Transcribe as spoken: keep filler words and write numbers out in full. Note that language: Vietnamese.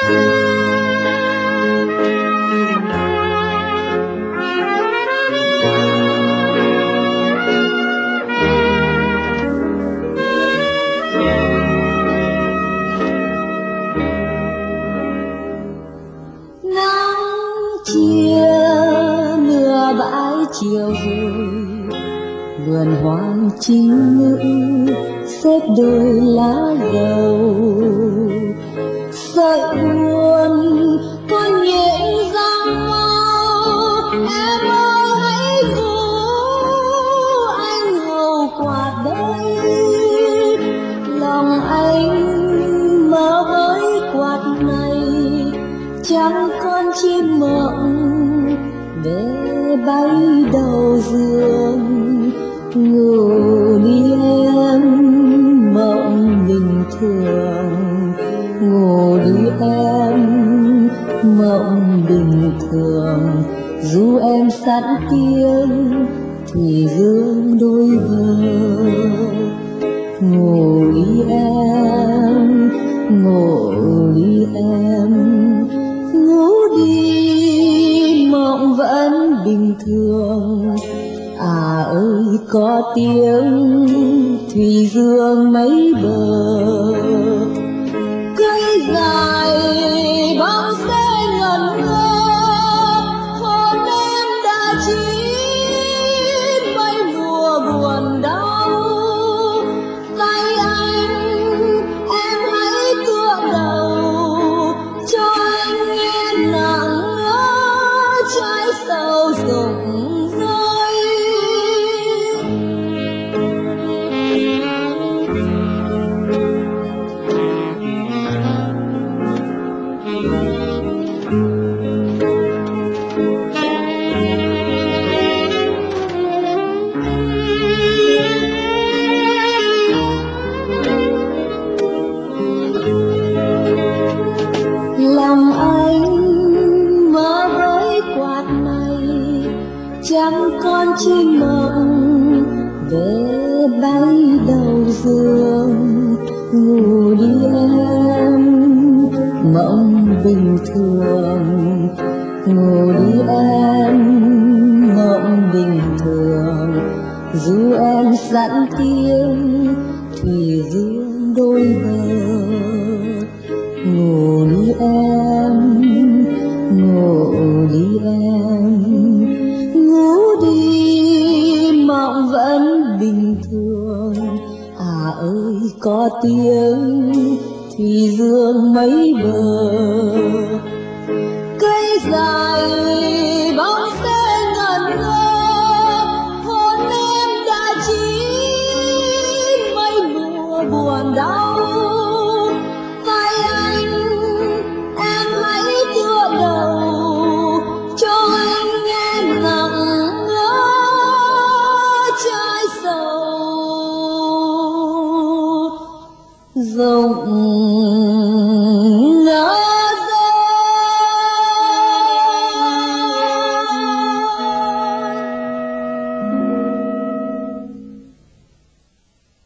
chiều rồi vườn hoang chim ngữ xếp đôi lá dầu sợi buồn có nhẹ răng mau em ơi hãy ru anh hầu quạt đây lòng anh mơ với quạt này chẳng con chim mộng để bay đầu giường ngủ đi em mộng bình thường ngủ đi em mộng bình thường dù em sẵn tiếng thì dương đôi bờ ngủ đi em ngủ đi em ngủ đi mộng vẫn bình thường à ơi có tiếng thủy dương mấy bờ cây dài bóng xe ngẩn ngơ hồn em đã chín mấy mùa buồn đau tay anh em hãy tựa đầu cho anh nghe nặng ngỡ trái sầu rụng lòng anh mơ với quạt này chẳng con chim mộng để bay đầu giường ngủ đi em mộng bình thường ngủ đi em mộng bình thường dù em sẵn tiếng thì dương đôi bờ ngủ đi em ngủ đi em ngủ đi mộng vẫn bình thường à ơi có tiếng thì dương mấy bờ